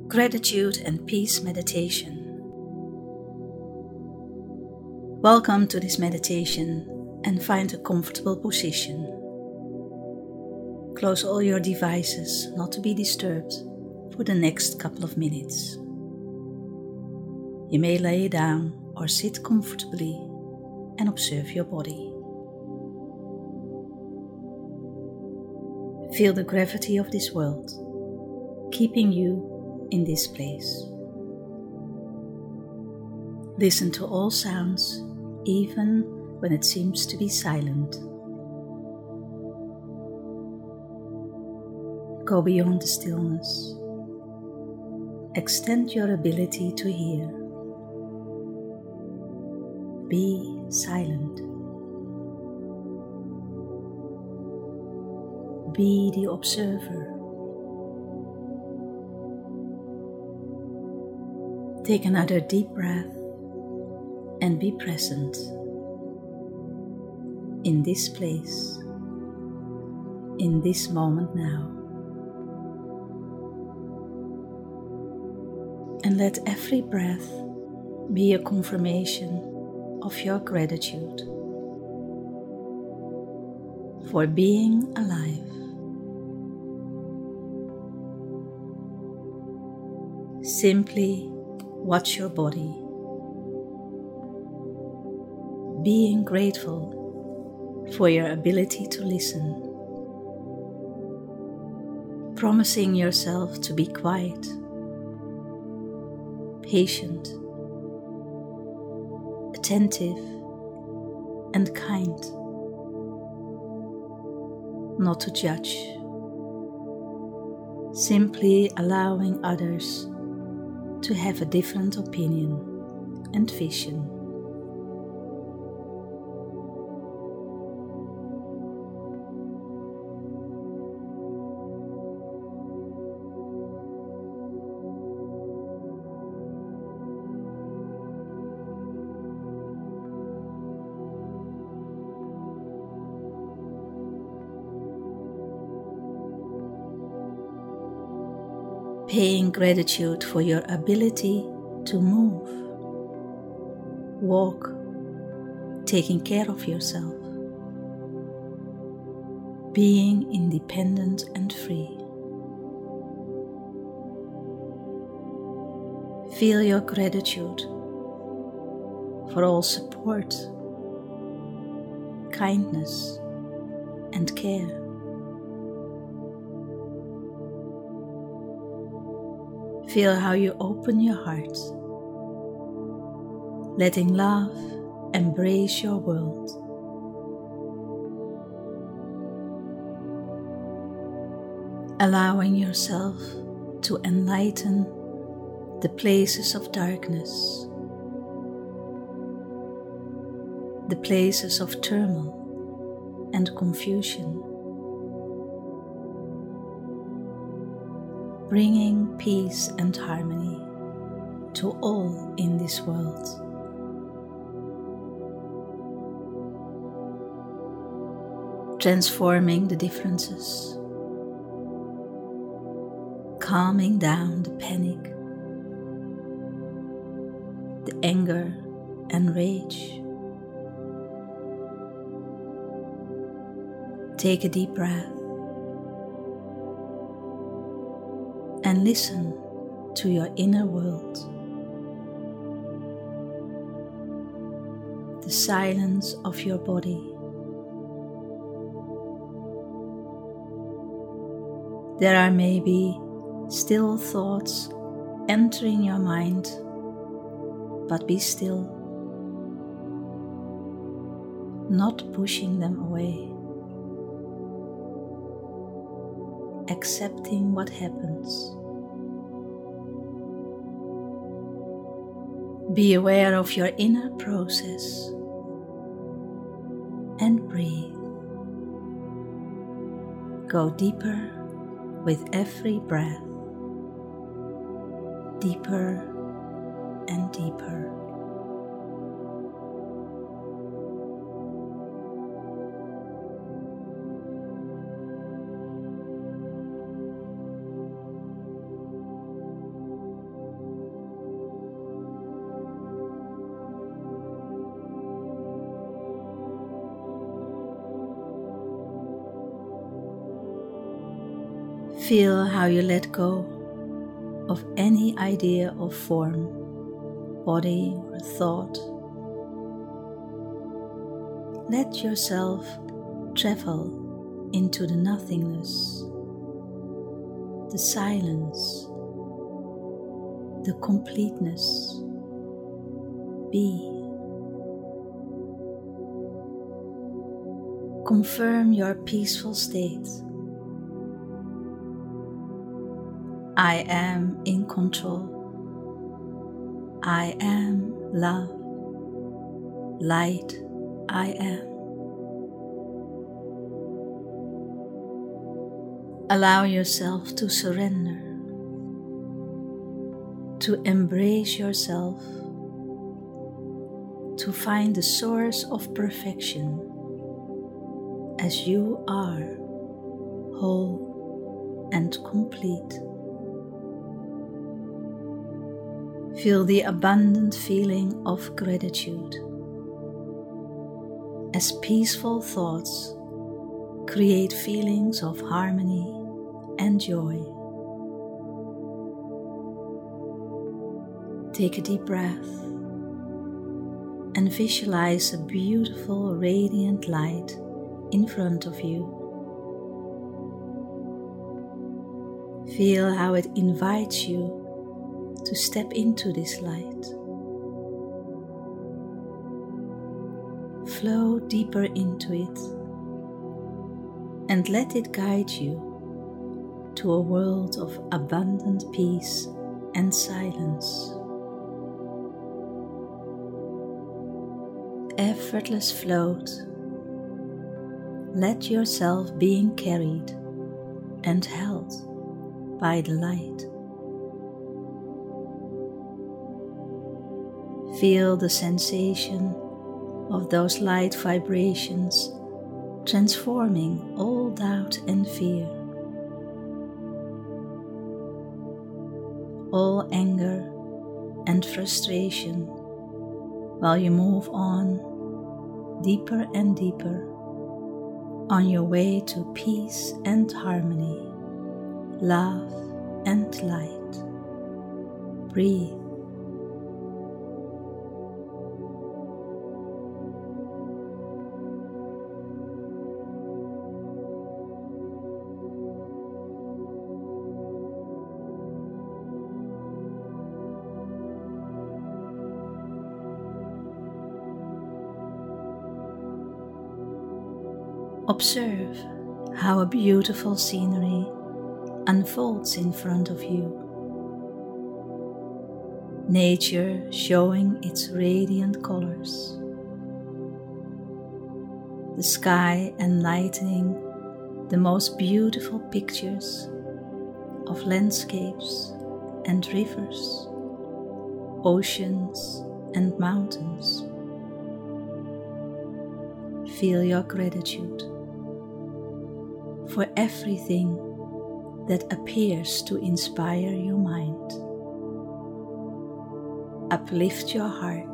Gratitude and Peace Meditation. Welcome to this meditation and find a comfortable position. Close all your devices not to be disturbed for the next couple of minutes. You may lay down or sit comfortably and observe your body. Feel the gravity of this world, keeping you in this place. Listen to all sounds, even when it seems to be silent. Go beyond the stillness. Extend your ability to hear. Be silent. Be the observer. Take another deep breath and be present in this place, in this moment now. And let every breath be a confirmation of your gratitude for being alive. Simply watch your body, being grateful for your ability to listen, promising yourself to be quiet, patient, attentive, and kind, not to judge, simply allowing others to have a different opinion and vision. Paying gratitude for your ability to move, walk, taking care of yourself, being independent and free. Feel your gratitude for all support, kindness, and care. Feel how you open your heart, letting love embrace your world. Allowing yourself to enlighten the places of darkness, the places of turmoil and confusion, bringing peace and harmony to all in this world. Transforming the differences, calming down the panic, the anger and rage. Take a deep breath and listen to your inner world. The silence of your body. There are maybe still thoughts entering your mind, but be still, not pushing them away. Accepting what happens. Be aware of your inner process and breathe. Go deeper with every breath, deeper and deeper. Feel how you let go of any idea of form, body or thought. Let yourself travel into the nothingness, the silence, the completeness. Be. Confirm your peaceful state. I am in control. I am love. Light I am. Allow yourself to surrender, to embrace yourself, to find the source of perfection as you are, whole and complete. Feel the abundant feeling of gratitude as peaceful thoughts create feelings of harmony and joy. Take a deep breath and visualize a beautiful radiant light in front of you. Feel how it invites you to step into this light. Flow deeper into it and let it guide you to a world of abundant peace and silence. Effortless float. Let yourself being carried and held by the light. Feel the sensation of those light vibrations transforming all doubt and fear, all anger and frustration, while you move on deeper and deeper on your way to peace and harmony, love and light. Breathe. Observe how a beautiful scenery unfolds in front of you. Nature showing its radiant colors. The sky enlightening the most beautiful pictures of landscapes and rivers, oceans and mountains. Feel your gratitude for everything that appears to inspire your mind. Uplift your heart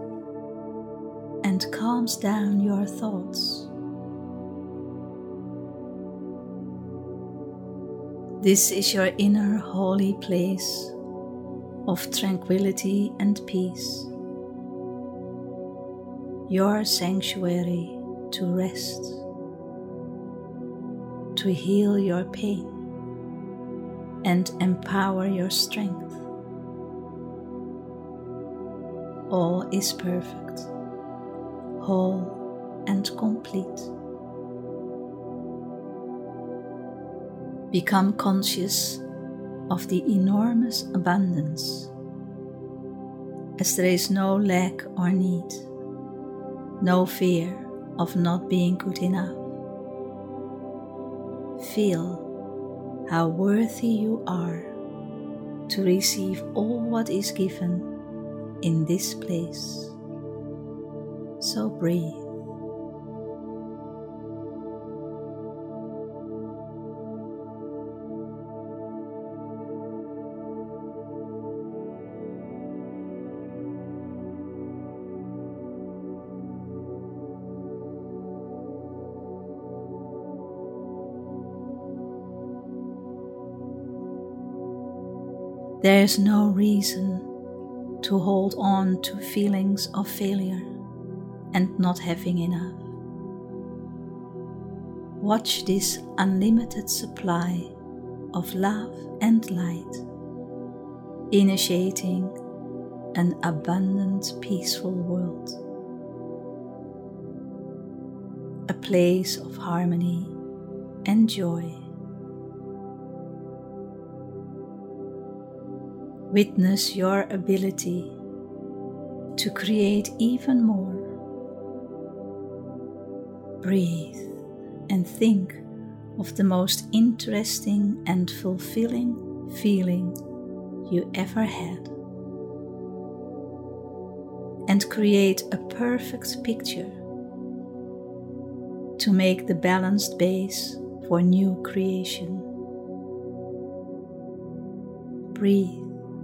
and calms down your thoughts. This is your inner holy place of tranquility and peace, your sanctuary to rest, to heal your pain and empower your strength. All is perfect, whole and complete. Become conscious of the enormous abundance, as there is no lack or need, no fear of not being good enough. Feel how worthy you are to receive all what is given in this place. So breathe. There is no reason to hold on to feelings of failure and not having enough. Watch this unlimited supply of love and light, initiating an abundant, peaceful world, a place of harmony and joy. Witness your ability to create even more. Breathe and think of the most interesting and fulfilling feeling you ever had, and create a perfect picture to make the balanced base for new creation. Breathe.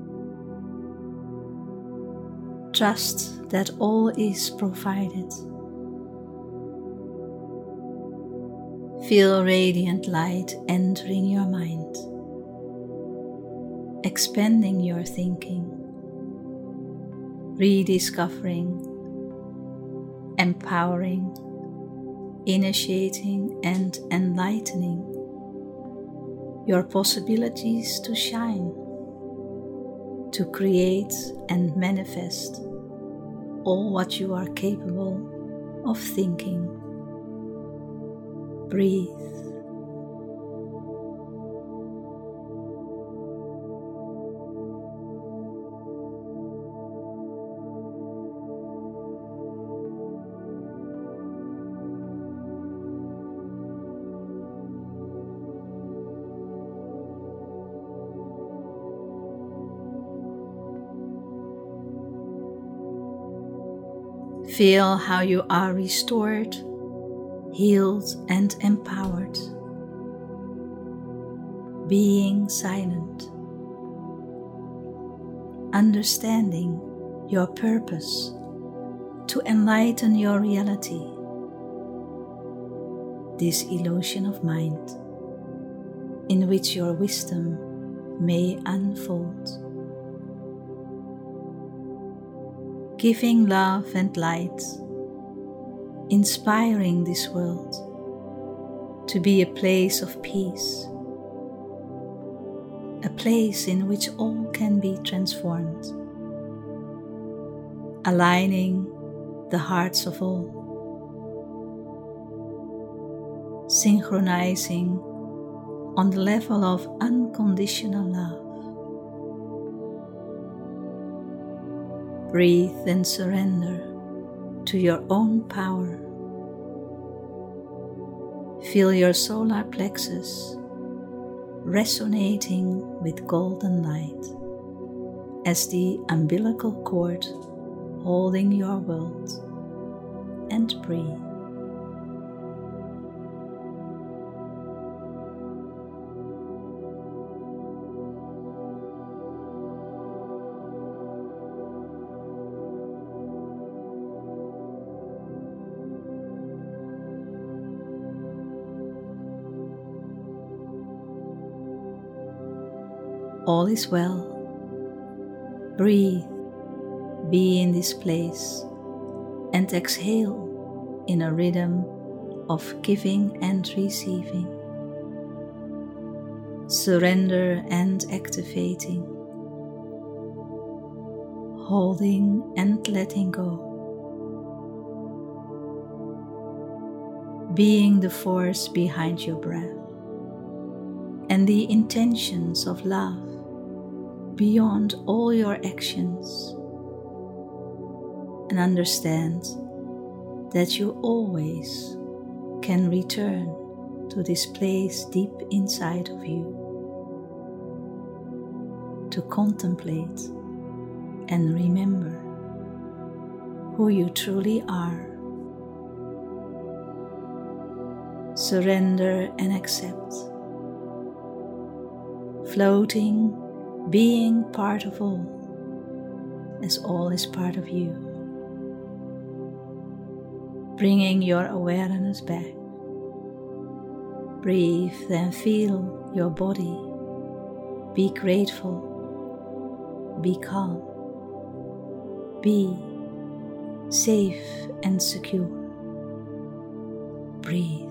Trust that all is provided. Feel radiant light entering your mind, expanding your thinking, rediscovering, empowering, initiating and enlightening your possibilities to shine, to create and manifest all what you are capable of thinking. Breathe. Feel how you are restored, healed and empowered, being silent, understanding your purpose to enlighten your reality, this illusion of mind in which your wisdom may unfold. Giving love and light, inspiring this world to be a place of peace, a place in which all can be transformed, aligning the hearts of all, synchronizing on the level of unconditional love. Breathe and surrender to your own power. Feel your solar plexus resonating with golden light as the umbilical cord holding your world, and breathe. All is well. Breathe, be in this place, and exhale in a rhythm of giving and receiving, surrender and activating, holding and letting go, being the force behind your breath and the intentions of love beyond all your actions, and understand that you always can return to this place deep inside of you to contemplate and remember who you truly are. Surrender and accept, floating, being part of all, as all is part of you. Bringing your awareness back. Breathe and feel your body. Be grateful be calm. Be safe and secure. Breathe.